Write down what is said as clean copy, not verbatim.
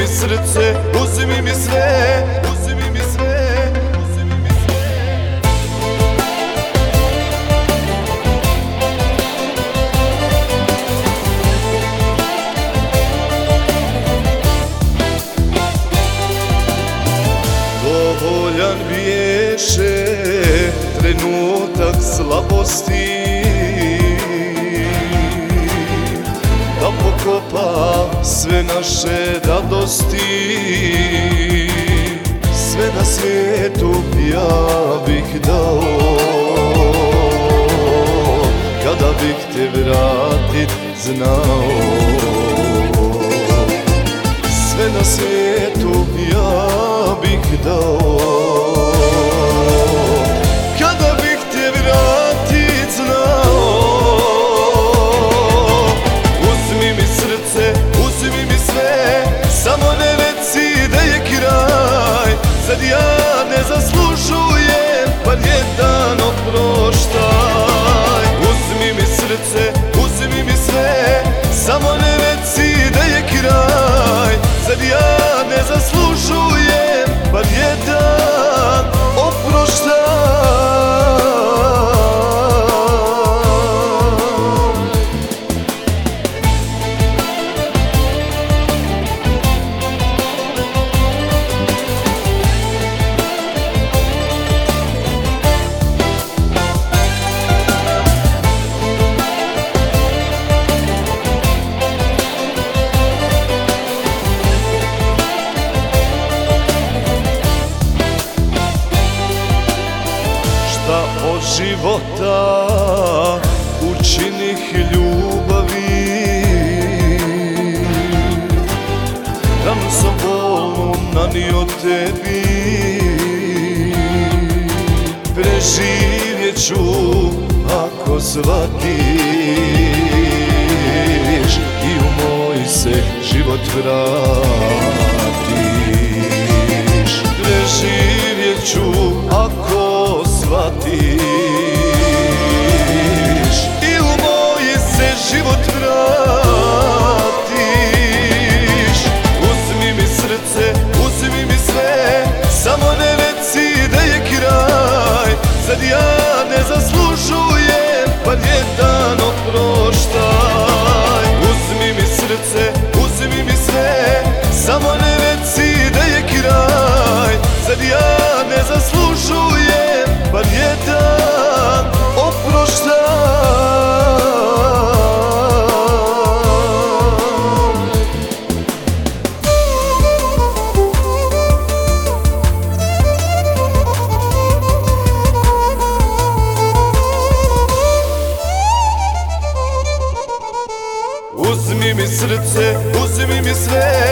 mi srce, uzmi mi sve, uzmi mi sve, uzmi mi sve. Dovoljan biješe trenutak slabosti da pokopa sve naše radosti. Sve na svijetu ja bih dao kada bih te vratit znao. Sve na svijetu ja bih dao kada bih te vratit znao. Uzmi mi srce, uzmi mi sve, samo ne reci da je kraj. Zar ja ne zaslužujem bar jedan oproštaj? Uzmi mi srce, uzmi mi sve, samo ne reci da je kraj. Zar ja ne zaslužujem bar jedan oproštaj? Šta od života učinih ljubavi, ranu sam bolnu nanio tebi. Preživjet ću ako shvatiš i u moj se život vratiš. Preživjet ću ako shvatiš i u moj se život vratiš. Uzmi mi srce, uzmi mi sve, samo ne reci da je kraj. Zar ja ne zaslužujem bar jedan oproštaj? Uzmi mi srce, uzmi mi sve, samo ne reci da je kraj. Zar ja ne zaslužujem bar jedan oproštaj? Uzmi mi srce, uzmi mi sve,